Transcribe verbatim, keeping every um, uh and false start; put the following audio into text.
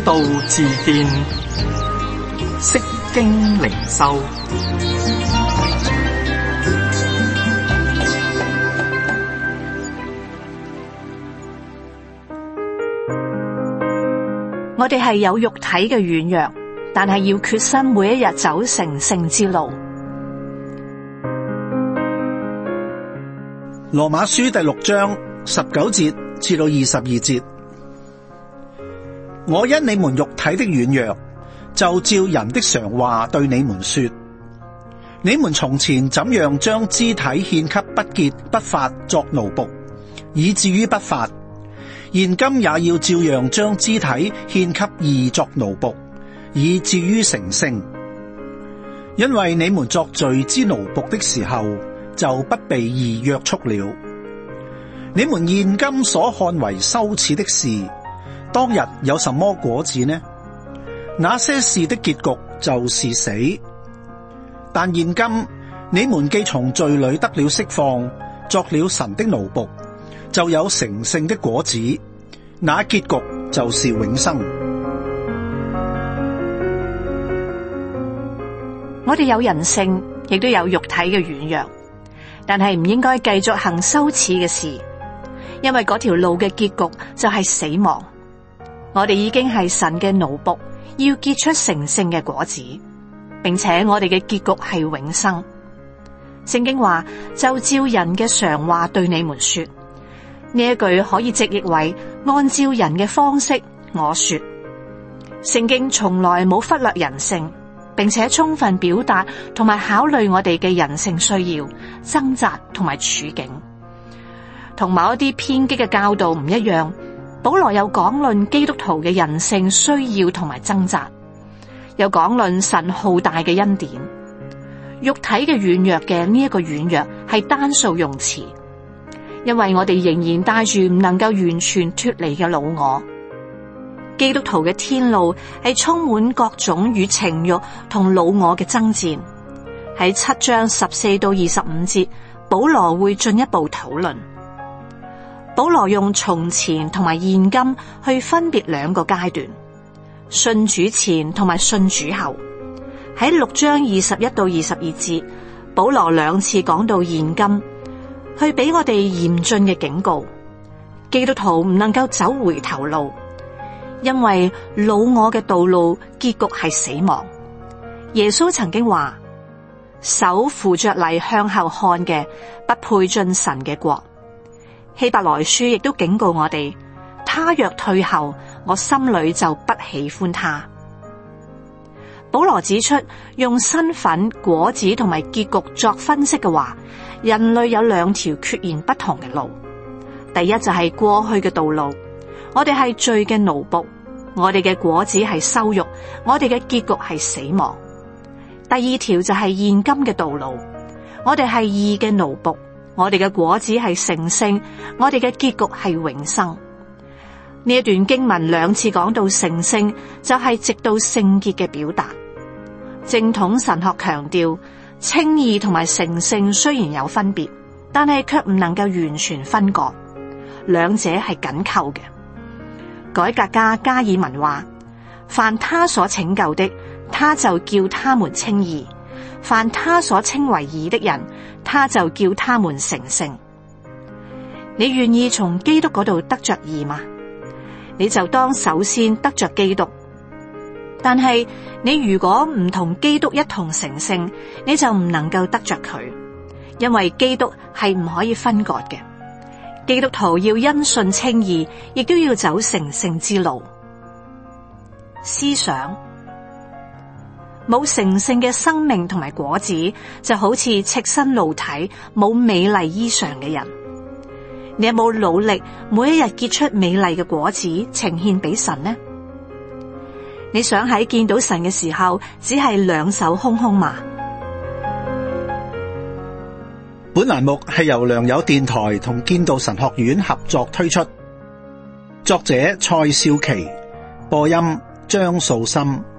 道自見，釋經靈修。 我哋係有肉體嘅軟弱，但係要決心每一日走成聖之路。 羅馬書第六章十九節至到二十二節，我因你們肉體的軟弱，就照人的常話對你們說：你們從前怎樣將肢體獻給不潔不法作奴僕，以至於不法，現今也要照樣將肢體獻給義作奴僕，以至於成聖。因為你們作罪之奴僕的時候，就不被義約束了。你們現今所看為羞恥的事，當日有什麼果子呢？那些事的結局就是死。但現今你們既從罪裏得了釋放，作了神的奴僕，就有成聖的果子，那結局就是永生。 我哋有人性，亦都有肉體嘅軟弱，但係唔應該繼續行羞恥嘅事，因為嗰條路嘅結局就係死亡。我哋已經係神嘅奴僕，要結出成聖嘅果子，並且我哋嘅結局係永生。聖經話，就照人嘅常話對你們說，呢一句可以直譯為按照人嘅方式我說。聖經從來冇忽略人性，並且充分表達同埋考慮我哋嘅人性需要、掙扎同埋處境。同某一啲偏激嘅教導唔一樣，保羅有講論基督徒嘅人性需要同埋掙扎，有講論神浩大嘅恩典。肉體嘅軟弱嘅呢一個軟弱係單數用詞，因為我哋仍然帶住唔能夠完全脫離嘅老我。基督徒嘅天路係充滿各種與情慾同老我嘅爭戰。喺七章十四到二十五節，保羅會進一步討論。保羅用從前同埋現今去分別兩個階段，信主前同埋信主後。喺六章二十一到二十二節，保羅兩次講到現今，去俾我哋嚴峻嘅警告。基督徒唔能夠走回頭路，因為老我嘅道路結局係死亡。耶穌曾經話：手扶着犁向後看嘅，不配進神嘅國。希伯來書亦都警告我哋，他若退後，我心裏就不喜歡他。保羅指出，用身份、果子同埋結局作分析嘅話，人類有兩條決然不同嘅路。第一就係過去嘅道路，我哋係罪嘅奴僕，我哋嘅果子係羞辱，我哋嘅結局係死亡。第二條就係現今嘅道路，我哋係義嘅奴僕，我哋嘅果子係成聖，我哋嘅結局係永生。呢一段經文兩次講到成聖，就係直到聖潔嘅表達。正統神學強調，稱義同埋成聖雖然有分別，但係卻唔能夠完全分割，兩者係緊扣嘅。改革家加爾文話：凡他所拯救的，他就叫他們稱義；凡他所稱為義的人，他就叫他們成聖。你願意從基督嗰度得着義嗎？你就當首先得着基督。但係你如果唔同基督一同成聖，你就唔能夠得着佢，因為基督係唔可以分割嘅。基督徒要因信稱義，亦都要走成聖之路。思想冇成聖嘅生命同埋果子，就好似赤身露體、冇美麗衣裳嘅人。你有冇努力每一日結出美麗嘅果子，呈獻俾神呢？你想喺見到神嘅時候，只係兩手空空嗎？ 本欄目係由良友電台同建道神學院合作推出，作者蔡少琪，播音張素心。